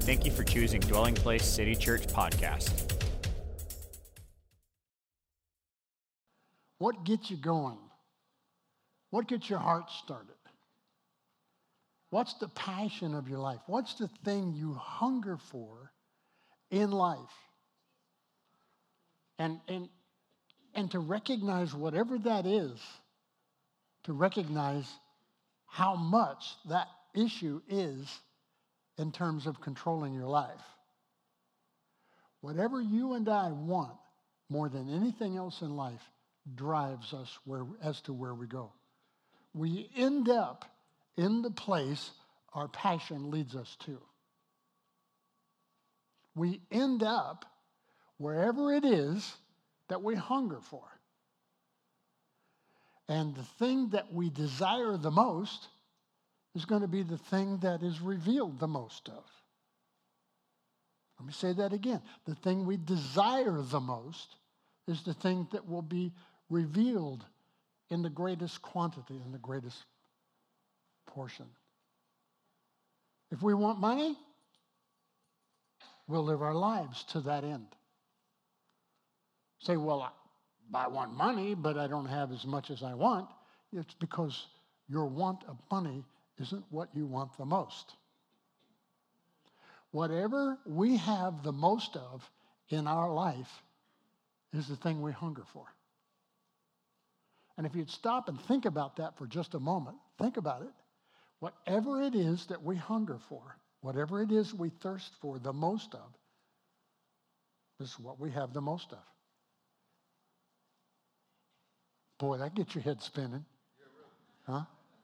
Thank you for choosing Dwelling Place City Church Podcast. What gets you going? What gets your heart started? What's the passion of your life? What's the thing you hunger for in life? And to recognize whatever that is, to recognize how much that issue is in terms of controlling your life. Whatever you and I want more than anything else in life drives us as to where we go. We end up in the place our passion leads us to. We end up wherever it is that we hunger for. And the thing that we desire the most is going to be the thing that is revealed the most of. Let me say that again. The thing we desire the most is the thing that will be revealed in the greatest quantity, in the greatest portion. If we want money, we'll live our lives to that end. Say, well, I want money, but I don't have as much as I want. It's because your want of money isn't what you want the most. Whatever we have the most of in our life is the thing we hunger for. And if you'd stop and think about that for just a moment, think about it. Whatever it is that we hunger for, whatever it is we thirst for the most of, this is what we have the most of. Boy, that gets your head spinning. Huh?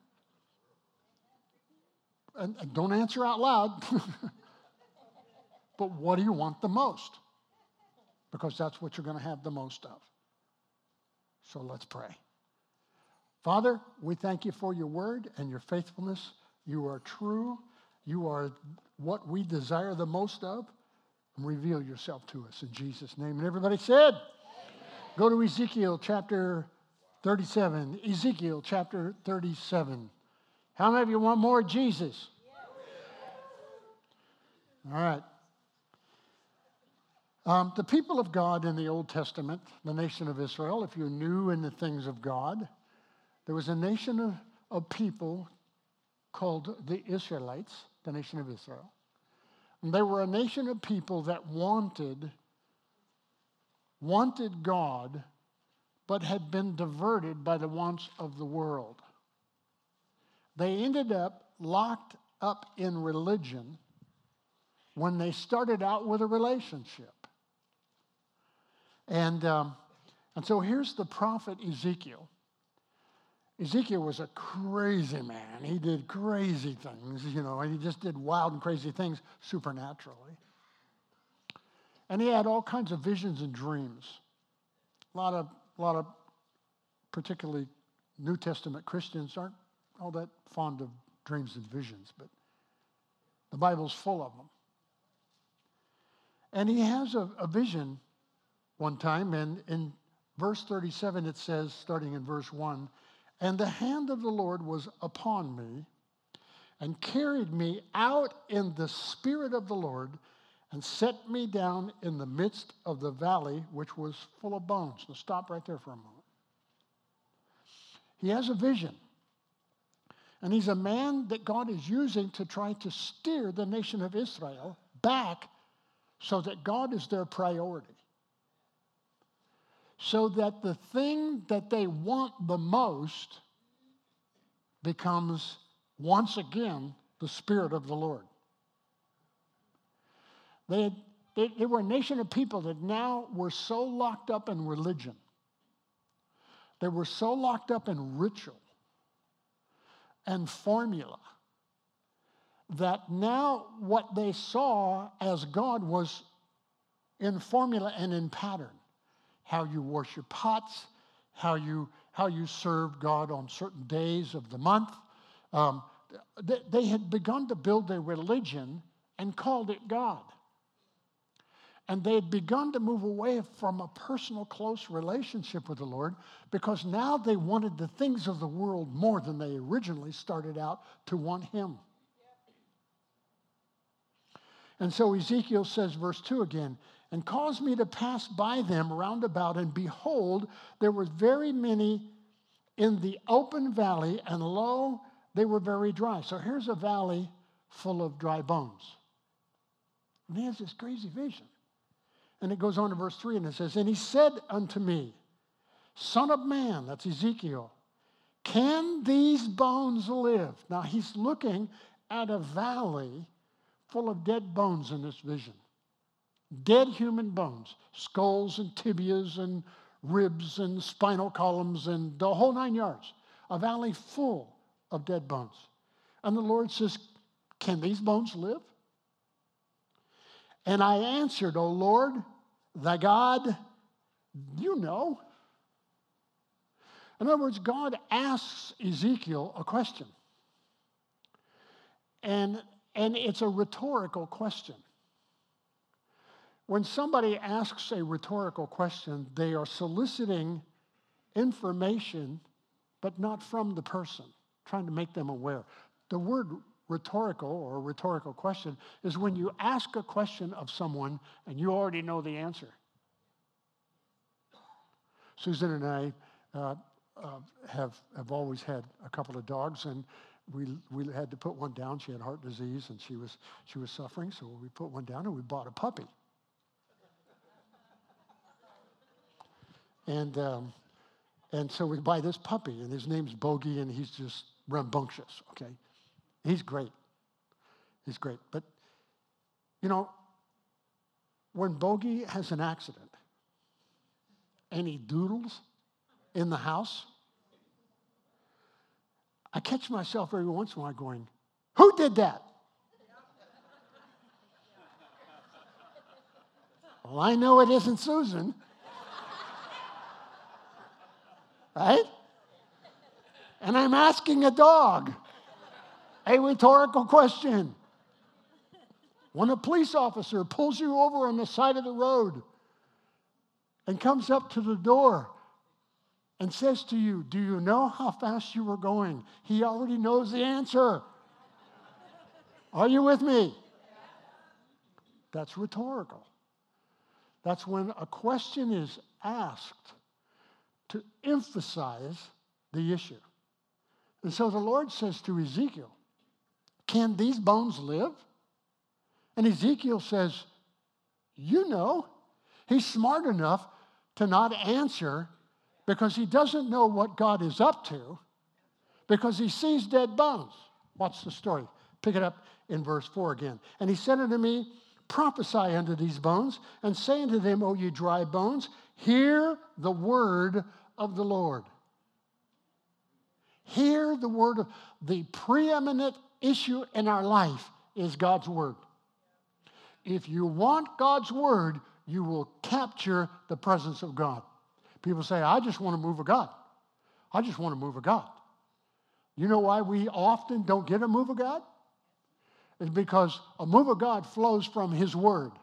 And don't answer out loud. But what do you want the most? Because that's what you're going to have the most of. So let's pray. Father, we thank you for your word and your faithfulness. You are true. You are what we desire the most of. And reveal yourself to us in Jesus' name. And everybody said, Amen. Go to Ezekiel chapter 37. Ezekiel chapter 37. How many of you want more Jesus? All right. The people of God in the Old Testament, the nation of Israel, if you're new in the things of God, there was a nation of people called the Israelites, the nation of Israel. And they were a nation of people that wanted God, but had been diverted by the wants of the world. They ended up locked up in religion when they started out with a relationship. And so here's the prophet Ezekiel. Ezekiel was a crazy man. He did crazy things, and he just did wild and crazy things supernaturally. And he had all kinds of visions and dreams. A lot of particularly New Testament Christians aren't all that fond of dreams and visions, but the Bible's full of them. And he has a vision one time, and in verse 37 it says, starting in verse 1, "And the hand of the Lord was upon me, and carried me out in the spirit of the Lord, and set me down in the midst of the valley, which was full of bones." Now stop right there for a moment. He has a vision. And he's a man that God is using to try to steer the nation of Israel back so that God is their priority. So that the thing that they want the most becomes, once again, the Spirit of the Lord. They were a nation of people that now were so locked up in religion. They were so locked up in ritual and formula that now what they saw as God was in formula and in pattern. How you wash your pots, how you serve God on certain days of the month. They had begun to build a religion and called it God. And they had begun to move away from a personal, close relationship with the Lord because now they wanted the things of the world more than they originally started out to want Him. And so Ezekiel says, verse 2 again, and caused me to pass by them round about, and behold, there were very many in the open valley, and lo, they were very dry. So here's a valley full of dry bones. And he has this crazy vision. And it goes on to verse 3, and it says, and he said unto me, Son of man, that's Ezekiel, can these bones live? Now he's looking at a valley full of dead bones in this vision. Dead human bones, skulls and tibias and ribs and spinal columns and the whole 9 yards. A valley full of dead bones. And the Lord says, can these bones live? And I answered, O Lord, thy God, you know. In other words, God asks Ezekiel a question. And it's a rhetorical question. When somebody asks a rhetorical question, they are soliciting information, but not from the person, trying to make them aware. The word rhetorical or rhetorical question is when you ask a question of someone and you already know the answer. Susan and I have always had a couple of dogs, and we had to put one down. She had heart disease, and she was suffering, so we put one down, and we bought a puppy. And so we buy this puppy, and his name's Bogey, and he's just rambunctious, okay? He's great. He's great. But, you know, when Bogey has an accident and he doodles in the house, I catch myself every once in a while going, who did that? Well, I know it isn't Susan. Right? And I'm asking a dog a rhetorical question. When a police officer pulls you over on the side of the road and comes up to the door and says to you, do you know how fast you were going? He already knows the answer. Are you with me? That's rhetorical. That's when a question is asked to emphasize the issue. And so the Lord says to Ezekiel, can these bones live? And Ezekiel says, you know. He's smart enough to not answer because he doesn't know what God is up to, because he sees dead bones. Watch the story. Pick it up in verse 4 again. And he said unto me, prophesy unto these bones, and say unto them, O ye dry bones, hear the word of the Lord. Hear the word of the preeminent issue in our life is God's word. If you want God's word, you will capture the presence of God. People say, I just want to move of God. I just want to move of God. You know why we often don't get a move of God? It's because a move of God flows from his word.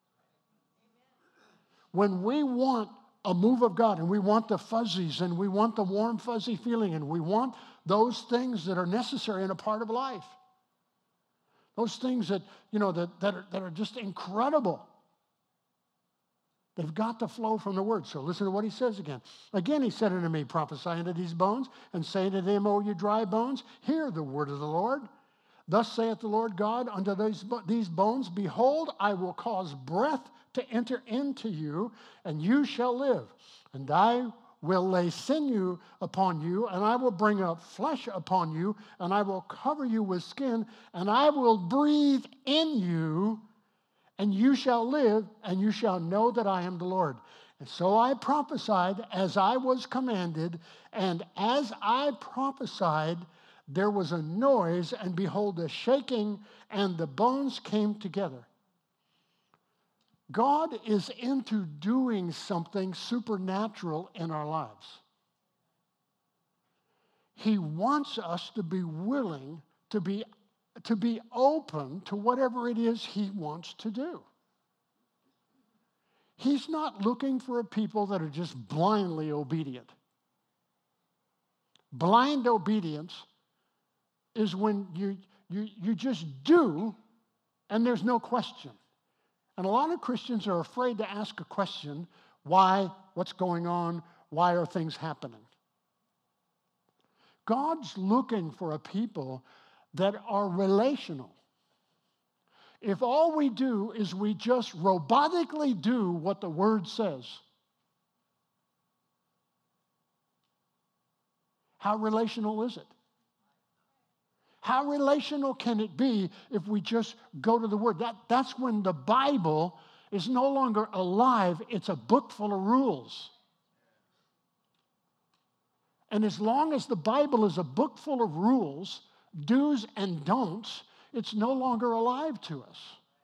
When we want a move of God, and we want the fuzzies, and we want the warm, fuzzy feeling, and we want those things that are necessary in a part of life. Those things that, you know, that are just incredible. They've got to flow from the word. So listen to what he says again. Again he said unto me, prophesy unto these bones, and say to them, O ye dry bones, hear the word of the Lord. Thus saith the Lord God unto these bones, behold, I will cause breath to enter into you, and you shall live. And I will lay sinew upon you, and I will bring up flesh upon you, and I will cover you with skin, and I will breathe in you, and you shall live, and you shall know that I am the Lord. And so I prophesied as I was commanded, and as I prophesied, there was a noise, and behold, a shaking, and the bones came together. God is into doing something supernatural in our lives. He wants us to be willing to be open to whatever it is he wants to do. He's not looking for a people that are just blindly obedient. Blind obedience is when you just do and there's no question. And a lot of Christians are afraid to ask a question, why, what's going on, why are things happening? God's looking for a people that are relational. If all we do is we just robotically do what the Word says, how relational is it? How relational can it be if we just go to the Word? That's when the Bible is no longer alive. It's a book full of rules. And as long as the Bible is a book full of rules, do's and don'ts, it's no longer alive to us.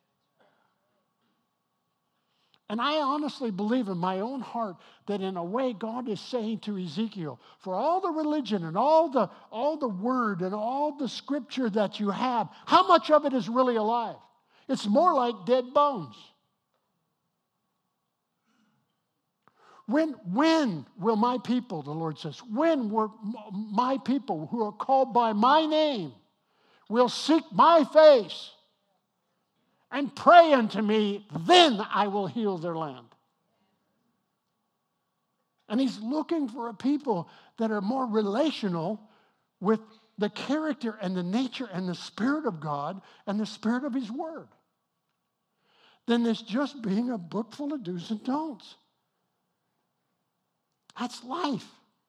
And I honestly believe in my own heart that in a way God is saying to Ezekiel, for all the religion and all the word and all the scripture that you have, how much of it is really alive? It's more like dead bones. When will my people, the Lord says, when will my people who are called by my name will seek my face and pray unto me, then I will heal their land. And he's looking for a people that are more relational with the character and the nature and the Spirit of God and the Spirit of his Word than this just being a book full of do's and don'ts. That's life.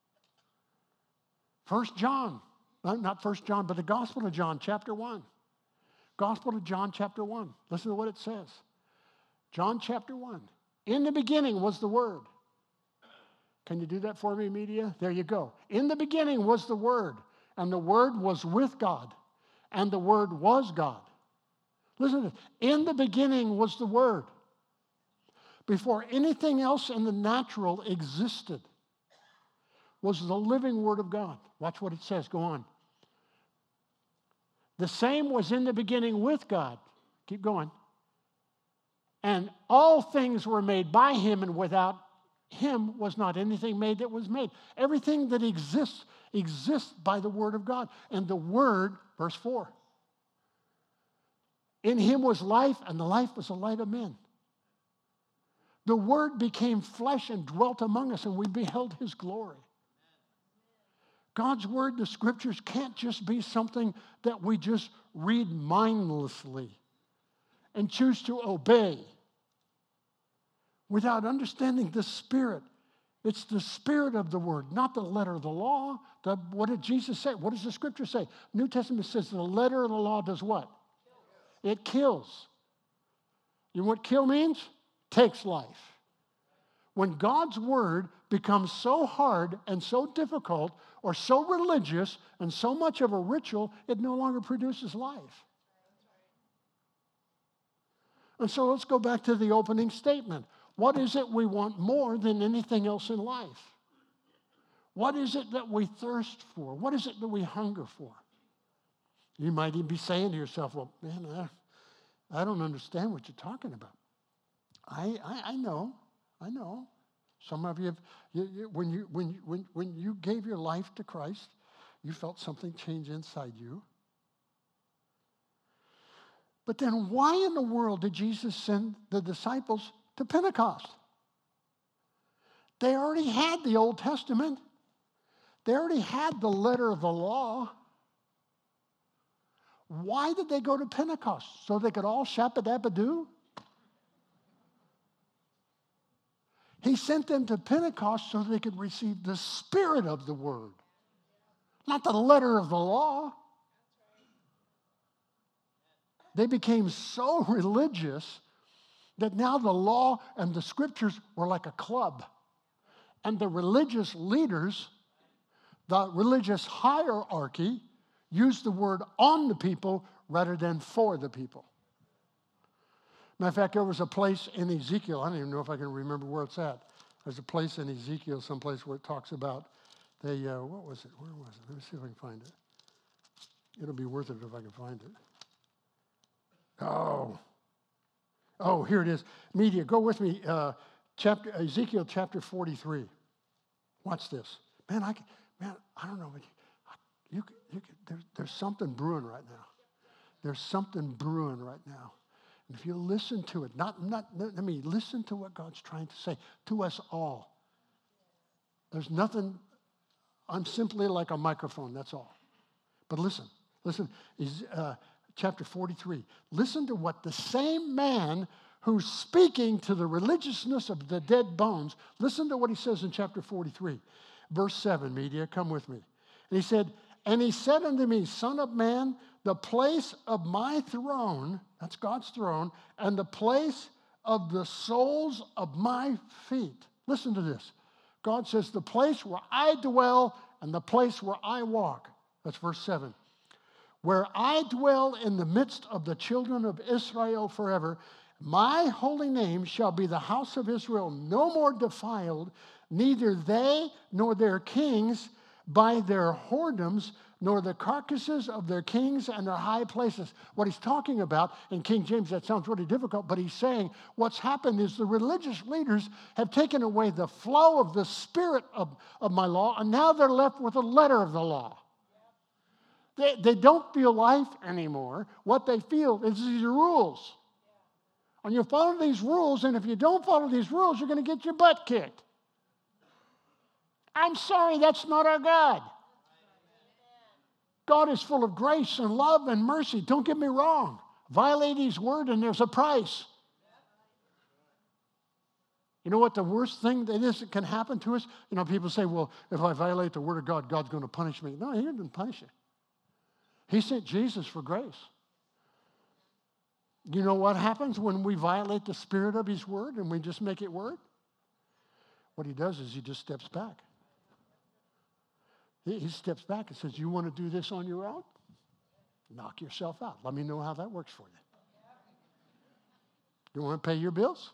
1 John, not 1 John, but the Gospel of John, chapter 1. Gospel of John, chapter 1. Listen to what it says. John, chapter 1. In the beginning was the Word. Can you do that for me, media? There you go. In the beginning was the Word, and the Word was with God, and the Word was God. Listen to this. In the beginning was the Word. Before anything else in the natural existed was the living Word of God. Watch what it says. Go on. The same was in the beginning with God. Keep going. And all things were made by him, and without him was not anything made that was made. Everything that exists by the Word of God. And the Word, verse 4. In him was life, and the life was the light of men. The Word became flesh and dwelt among us, and we beheld his glory. God's Word, the Scriptures, can't just be something that we just read mindlessly and choose to obey without understanding the Spirit. It's the Spirit of the Word, not the letter of the law. What did Jesus say? What does the Scripture say? New Testament says the letter of the law does what? It kills. You know what kill means? Takes life. When God's Word becomes so hard and so difficult or so religious and so much of a ritual, it no longer produces life. And so let's go back to the opening statement. What is it we want more than anything else in life? What is it that we thirst for? What is it that we hunger for? You might even be saying to yourself, well, man, I don't understand what you're talking about. I know. Some of you, when you gave your life to Christ, you felt something change inside you. But then why in the world did Jesus send the disciples to Pentecost? They already had the Old Testament. They already had the letter of the law. Why did they go to Pentecost? So they could all shabba-dabba-doo? He sent them to Pentecost so they could receive the Spirit of the Word, not the letter of the law. They became so religious that now the law and the Scriptures were like a club. And the religious leaders, the religious hierarchy, used the word on the people rather than for the people. Matter of fact, there was a place in Ezekiel, I don't even know if I can remember where it's at. There's a place in Ezekiel, someplace where it talks about what was it? Where was it? Let me see if I can find it. It'll be worth it if I can find it. Oh, here it is. Media, go with me. Ezekiel chapter 43. Watch this. Man, I don't know. There's something brewing right now. There's something brewing right now. And if you listen to it, listen to what God's trying to say to us all. There's nothing, I'm simply like a microphone, that's all. But listen, chapter 43. Listen to what the same man who's speaking to the religiousness of the dead bones, listen to what he says in chapter 43. Verse 7, media, come with me. And he said, and he said unto me, Son of man, the place of my throne, that's God's throne, and the place of the soles of my feet. Listen to this. God says, the place where I dwell and the place where I walk. That's verse 7. Where I dwell in the midst of the children of Israel forever, my holy name shall be the house of Israel no more defiled, neither they nor their kings by their whoredoms, nor the carcasses of their kings and their high places. What he's talking about, in King James, that sounds really difficult, but he's saying what's happened is the religious leaders have taken away the flow of the spirit of my law, and now they're left with the letter of the law. They don't feel life anymore. What they feel is these rules. And you follow these rules, and if you don't follow these rules, you're going to get your butt kicked. I'm sorry, that's not our God. God is full of grace and love and mercy. Don't get me wrong. Violate his word and there's a price. You know what the worst thing that can happen to us? You know, people say, well, if I violate the word of God, God's going to punish me. No, he didn't punish you. He sent Jesus for grace. You know what happens when we violate the spirit of his word and we just make it word? What he does is he just steps back. He steps back and says, you want to do this on your own? Knock yourself out. Let me know how that works for you. You want to pay your bills?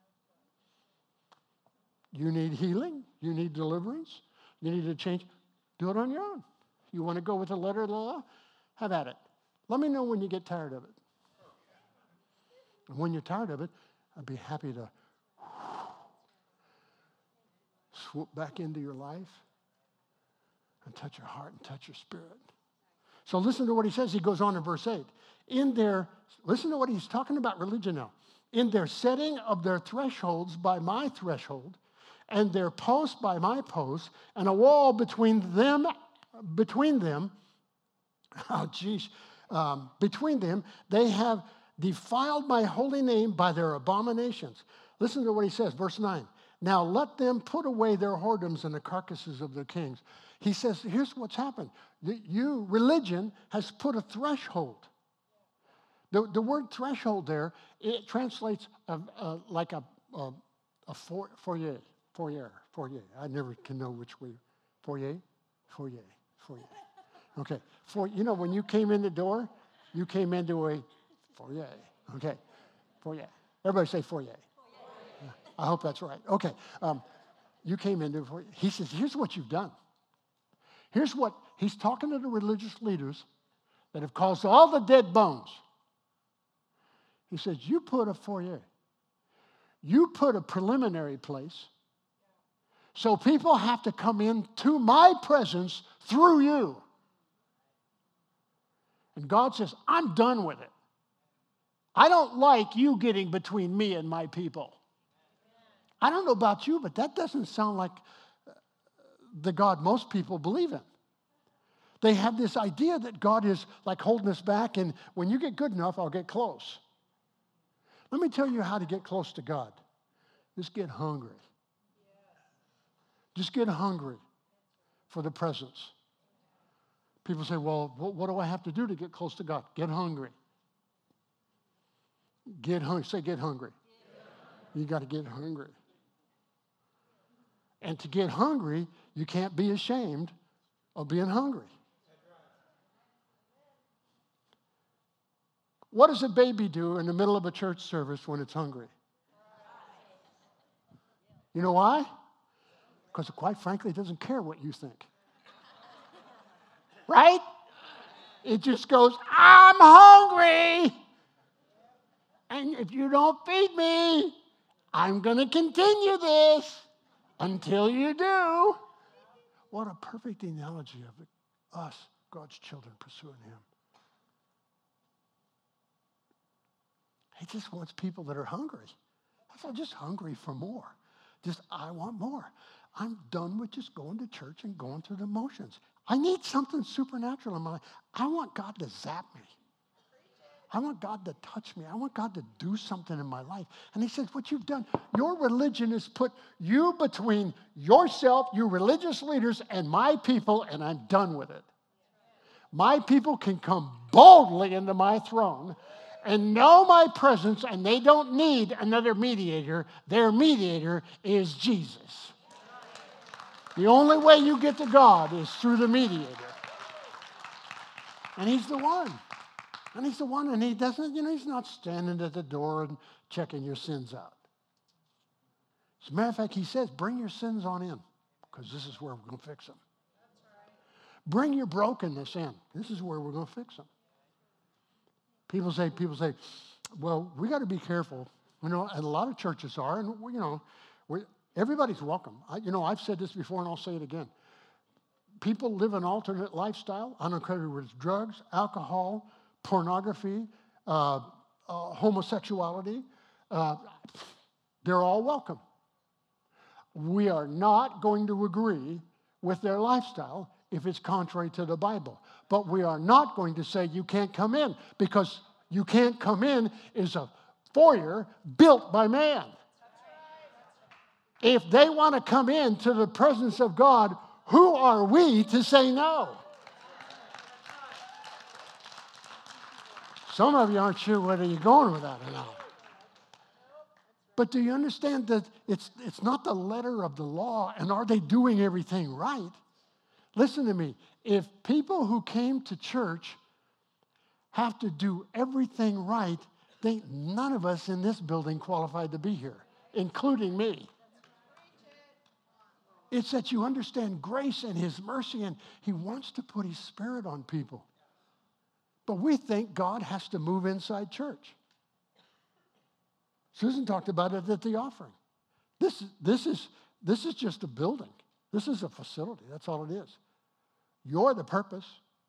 You need healing? You need deliverance? You need to change? Do it on your own. You want to go with the letter of the law? Have at it. Let me know when you get tired of it. And when you're tired of it, I'd be happy to swoop back into your life and touch your heart and touch your spirit. So listen to what he says. He goes on in verse 8. Listen to what he's talking about religion now. In their setting of their thresholds by my threshold, and their posts by my posts, and a wall between them, between them, they have defiled my holy name by their abominations. Listen to what he says, verse 9. Now let them put away their whoredoms and the carcasses of their kings. He says, here's what's happened. Religion has put a threshold. The word threshold there, it translates like a foyer. I never can know which way. Foyer. Okay. When you came in the door, you came into a foyer. Okay. Foyer. Everybody say foyer. I hope that's right. Okay. You came into a foyer. He says, here's what you've done. Here's what he's talking to the religious leaders that have caused all the dead bones. He says, you put a foyer. You put a preliminary place. So people have to come into my presence through you. And God says, I'm done with it. I don't like you getting between me and my people. I don't know about you, but that doesn't sound like the God most people believe in. They have this idea that God is like holding us back, and when you get good enough, I'll get close. Let me tell you how to get close to God. Just get hungry. Just get hungry for the presence. People say, well, what do I have to do to get close to God? Get hungry. Get hungry. Say, get hungry. You got to get hungry. And to get hungry, you can't be ashamed of being hungry. What does a baby do in the middle of a church service when it's hungry? You know why? Because quite frankly, it doesn't care what you think. Right? It just goes, I'm hungry. And if you don't feed me, I'm going to continue this until you do. What a perfect analogy of us, God's children, pursuing him. He just wants people that are hungry. That's not just hungry for more. Just, I want more. I'm done with just going to church and going through the motions. I need something supernatural in my life. I want God to zap me. I want God to touch me. I want God to do something in my life. And he says, what you've done, your religion has put you between yourself, you religious leaders, and my people, and I'm done with it. My people can come boldly into my throne and know my presence, and they don't need another mediator. Their mediator is Jesus. The only way you get to God is through the mediator. And he's the one. And he's the one, and he doesn't, he's not standing at the door and checking your sins out. As a matter of fact, he says, bring your sins on in, because this is where we're going to fix them. Bring your brokenness in. This is where we're going to fix them. People say, well, we got to be careful. And a lot of churches are, and everybody's welcome. I've said this before, and I'll say it again. People live an alternate lifestyle, unaccredited with drugs, alcohol, pornography, homosexuality. They're all welcome. We are not going to agree with their lifestyle if it's contrary to the Bible. But we are not going to say you can't come in, because you can't come in is a foyer built by man. If they want to come into the presence of God, who are we to say no? Some of you aren't sure whether you're going with that or not. But do you understand that it's not the letter of the law, and are they doing everything right? Listen to me. If people who came to church have to do everything right, then none of us in this building qualified to be here, including me. It's that you understand grace and his mercy, and he wants to put his spirit on people. But we think God has to move inside church. Susan talked about it at the offering. This is just a building. This is a facility. That's all it is. You're the purpose.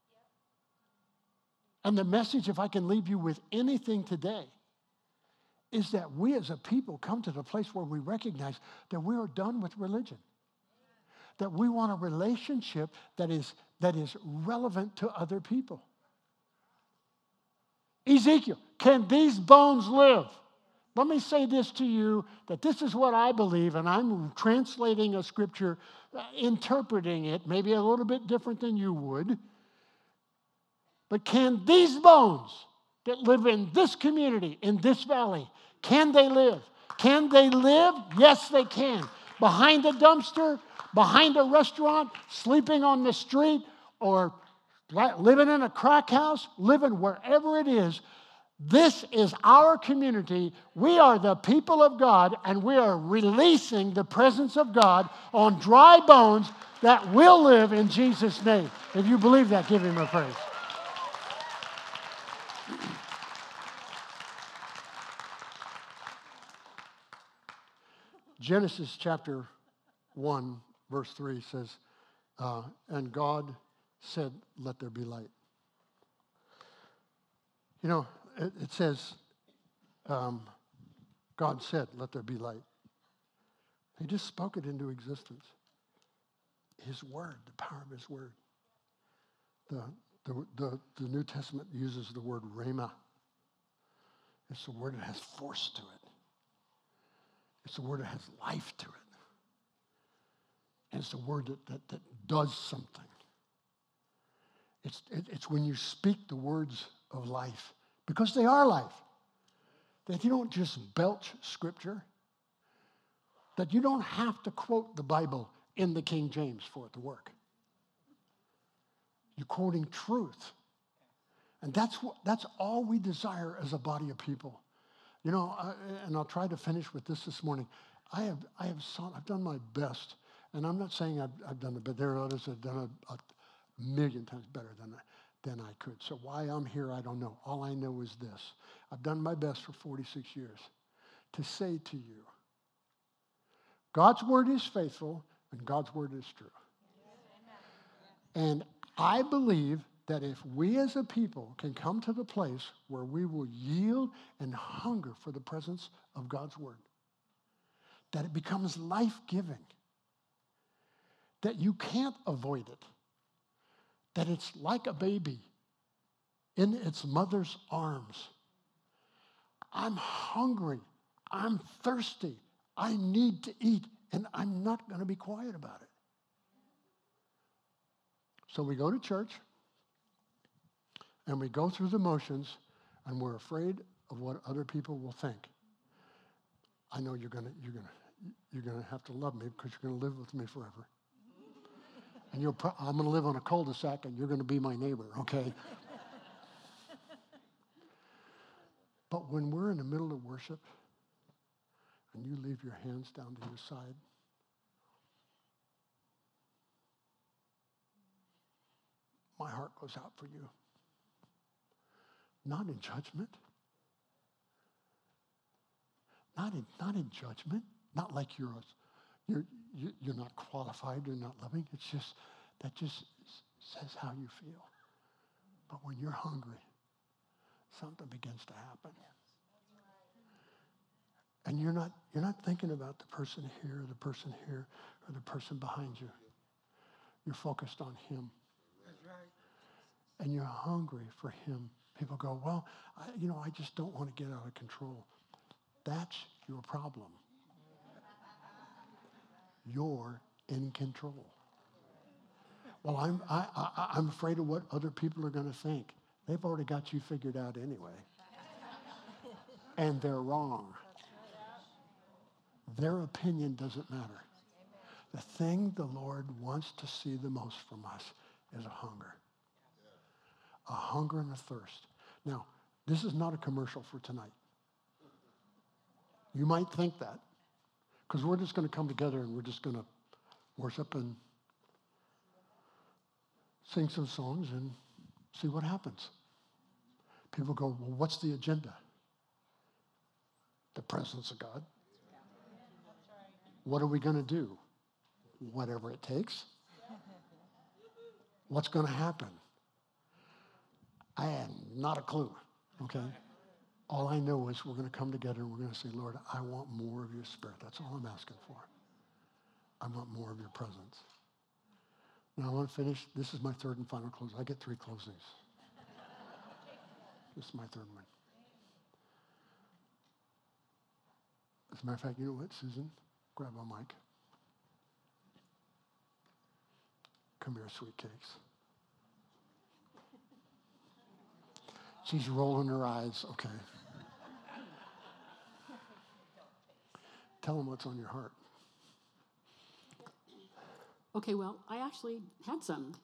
And the message, if I can leave you with anything today, is that we as a people come to the place where we recognize that we are done with religion. That we want a relationship that is relevant to other people. Ezekiel, can these bones live? Let me say this to you, that this is what I believe, and I'm translating a scripture, interpreting it, maybe a little bit different than you would. But can these bones that live in this community, in this valley, can they live? Can they live? Yes, they can. Behind a dumpster, behind a restaurant, sleeping on the street, or living in a crack house, living wherever it is. This is our community. We are the people of God, and we are releasing the presence of God on dry bones that will live in Jesus' name. If you believe that, give him a praise. Genesis chapter 1, verse 3 says, and God said, let there be light. It says, God said, let there be light. He just spoke it into existence. His word, the power of his word. The New Testament uses the word rhema. It's the word that has force to it. It's the word that has life to it. And it's the word that does something. It's when you speak the words of life, because they are life, that you don't just belch scripture, that you don't have to quote the Bible in the King James for it to work. You're quoting truth. And that's all we desire as a body of people. And I'll try to finish with this morning. I've done my best, and I'm not saying I've done it, but there are others that have done a million times better than I could. So why I'm here, I don't know. All I know is this. I've done my best for 46 years to say to you, God's word is faithful and God's word is true. And I believe that if we as a people can come to the place where we will yield and hunger for the presence of God's word, that it becomes life-giving, that you can't avoid it, that it's like a baby in its mother's arms. I'm hungry. I'm thirsty. I need to eat, and I'm not going to be quiet about it. So we go to church, and we go through the motions, and we're afraid of what other people will think. I know you're gonna have to love me because you're going to live with me forever. And I'm going to live on a cul-de-sac, and you're going to be my neighbor, okay? But when we're in the middle of worship, and you leave your hands down to your side, my heart goes out for you. Not in judgment. Not in judgment. Not like you're not qualified, you're not loving. It's just, that just says how you feel. But when you're hungry, something begins to happen. And you're not thinking about the person here, or the person here, or the person behind you. You're focused on him. That's right. And you're hungry for him. People go, well, I just don't want to get out of control. That's your problem. You're in control. Well, I'm afraid of what other people are going to think. They've already got you figured out anyway. And they're wrong. Their opinion doesn't matter. The thing the Lord wants to see the most from us is a hunger. A hunger and a thirst. Now, this is not a commercial for tonight. You might think that, because we're just going to come together and we're just going to worship and sing some songs and see what happens. People go, well, what's the agenda? The presence of God. What are we going to do? Whatever it takes. What's going to happen? I have not a clue, okay? All I know is we're going to come together and we're going to say, Lord, I want more of your spirit. That's all I'm asking for. I want more of your presence. Now, I want to finish. This is my third and final close. I get 3 closings. This is my third one. As a matter of fact, you know what, Susan? Grab a mic. Come here, sweet cakes. She's rolling her eyes. Okay. Tell them what's on your heart. Okay, well, I actually had some.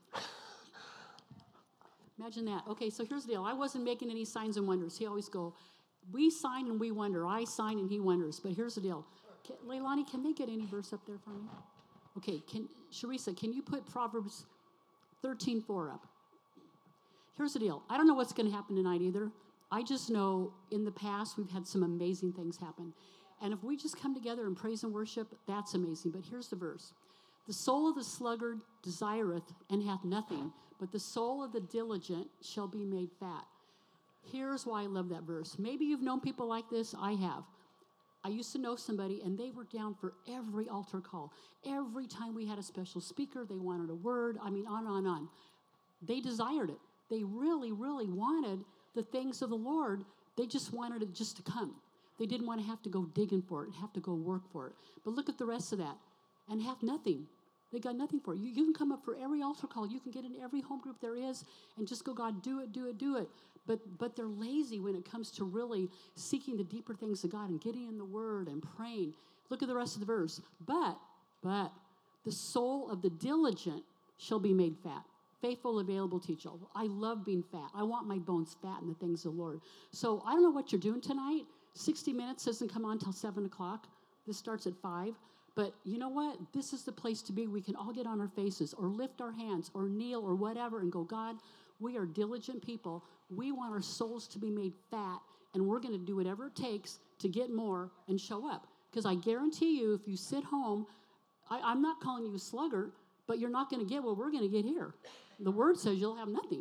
Imagine that. Okay, so here's the deal. I wasn't making any signs and wonders. He always go, we sign and we wonder. I sign and he wonders. But here's the deal. Leilani, can they get any verse up there for me? Okay, Sharisa, can you put Proverbs 13:4 up? Here's the deal. I don't know what's going to happen tonight either. I just know in the past we've had some amazing things happen. And if we just come together and praise and worship, that's amazing. But here's the verse. The soul of the sluggard desireth and hath nothing, but the soul of the diligent shall be made fat. Here's why I love that verse. Maybe you've known people like this. I have. I used to know somebody, and they were down for every altar call. Every time we had a special speaker, they wanted a word. I mean, on and on and on. They desired it. They really, really wanted the things of the Lord. They just wanted it just to come. They didn't want to have to go digging for it, have to go work for it. But look at the rest of that. And have nothing. They got nothing for it. You can come up for every altar call. You can get in every home group there is and just go, God, do it, do it, do it. But they're lazy when it comes to really seeking the deeper things of God and getting in the Word and praying. Look at the rest of the verse. But the soul of the diligent shall be made fat. Faithful, available, teachable. I love being fat. I want my bones fat in the things of the Lord. So I don't know what you're doing tonight. 60 Minutes doesn't come on until 7 o'clock. This starts at 5. But you know what? This is the place to be. We can all get on our faces or lift our hands or kneel or whatever and go, God, we are diligent people. We want our souls to be made fat, and we're going to do whatever it takes to get more and show up. Because I guarantee you, if you sit home, I'm not calling you a sluggard, but you're not going to get what we're going to get here. The Word says you'll have nothing.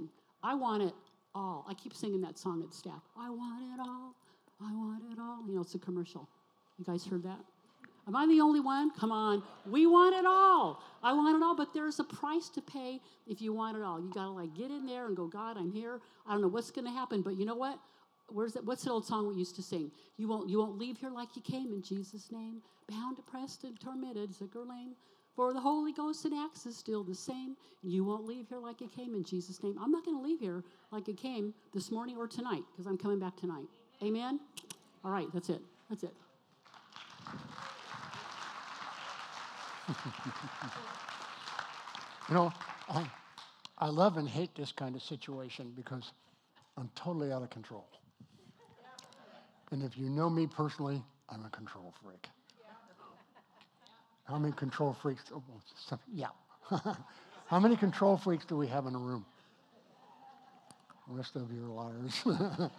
I want it all. I keep singing that song at staff. I want it all. I want it all. You know, it's a commercial. You guys heard that? Am I the only one? Come on. We want it all. I want it all, but there's a price to pay if you want it all. You got to like get in there and go, God, I'm here. I don't know what's going to happen, but you know what? What's that old song we used to sing? You won't leave here like you came, in Jesus' name. Bound, oppressed, and tormented, Zicker Lane. For the Holy Ghost and acts is still the same. You won't leave here like you came, in Jesus' name. I'm not going to leave here like I came this morning or tonight, because I'm coming back tonight. Amen? All right, that's it. That's it. You know, I love and hate this kind of situation because I'm totally out of control. And if you know me personally, I'm a control freak. How many control freaks? Yeah. How many control freaks do we have in a room? The rest of you are liars.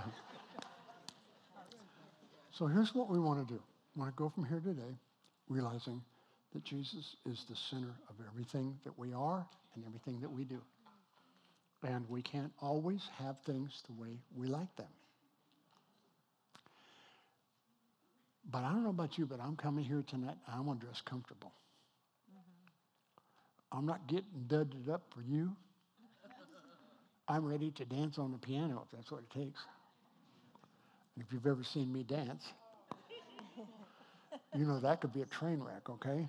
So here's what we want to do. We want to go from here today realizing that Jesus is the center of everything that we are and everything that we do. And we can't always have things the way we like them. But I don't know about you, but I'm coming here tonight, I want to dress comfortable. I'm not getting dudded up for you. I'm ready to dance on the piano if that's what it takes. And if you've ever seen me dance, you know that could be a train wreck, okay?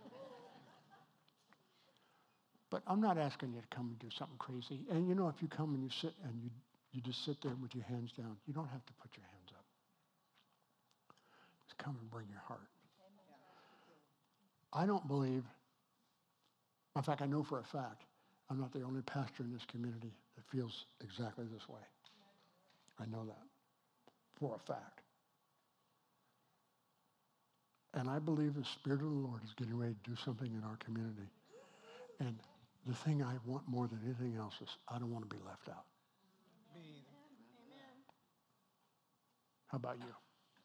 But I'm not asking you to come and do something crazy. And you know, if you come and you sit and you just sit there with your hands down, you don't have to put your hands up. Just come and bring your heart. I don't believe, in fact, I know for a fact, I'm not the only pastor in this community that feels exactly this way. I know that for a fact. And I believe the Spirit of the Lord is getting ready to do something in our community. And the thing I want more than anything else is I don't want to be left out. Amen. How about you?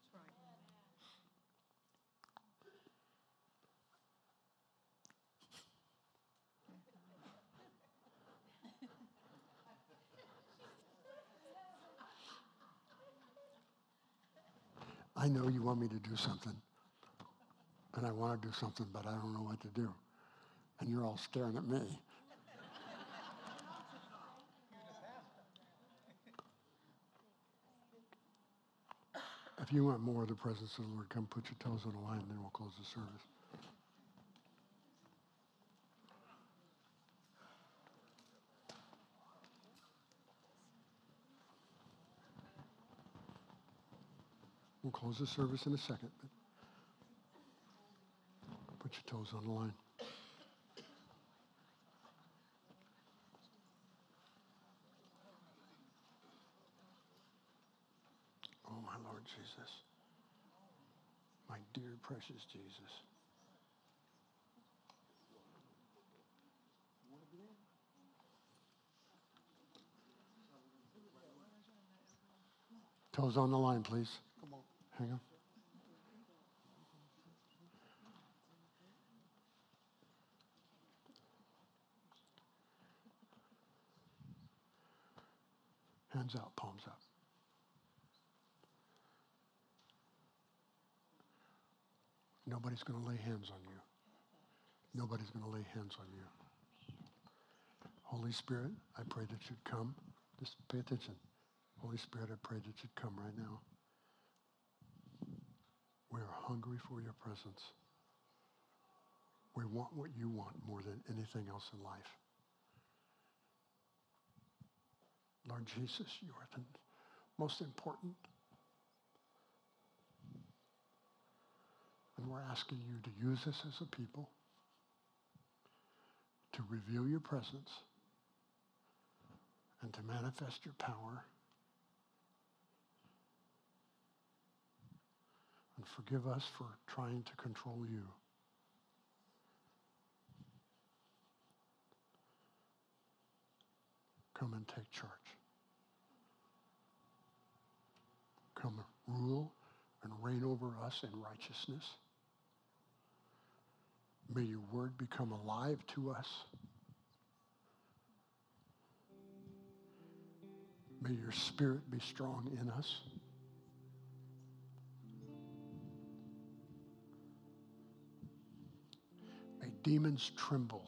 I know you want me to do something, and I want to do something, but I don't know what to do. And you're all staring at me. If you want more of the presence of the Lord, come put your toes on the line, and then we'll close the service. We'll close the service in a second. But put your toes on the line. Oh, my Lord Jesus. My dear, precious Jesus. Toes on the line, please. Come on. Hang on. Hands out, palms up. Nobody's going to lay hands on you. Nobody's going to lay hands on you. Holy Spirit, I pray that you'd come. Just pay attention. Holy Spirit, I pray that you'd come right now. We are hungry for your presence. We want what you want more than anything else in life. Lord Jesus, you are the most important. And we're asking you to use us as a people to reveal your presence and to manifest your power. And forgive us for trying to control you. Come and take charge. Come rule and reign over us in righteousness. May your word become alive to us. May your Spirit be strong in us. May demons tremble.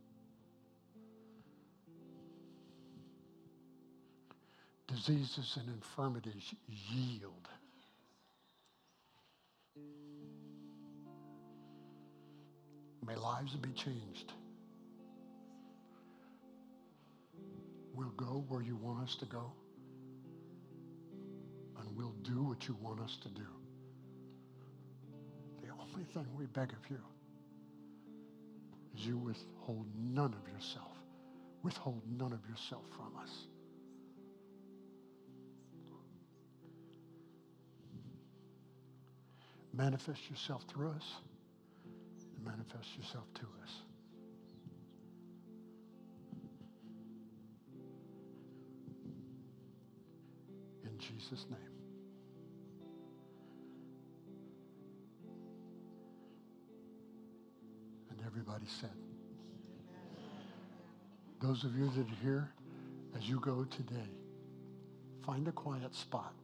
Diseases and infirmities yield. May lives be changed. We'll go where you want us to go, and we'll do what you want us to do. The only thing we beg of you is you withhold none of yourself. Withhold none of yourself from us. Manifest yourself through us and manifest yourself to us. In Jesus' name. And everybody said. Those of you that are here, as you go today, find a quiet spot.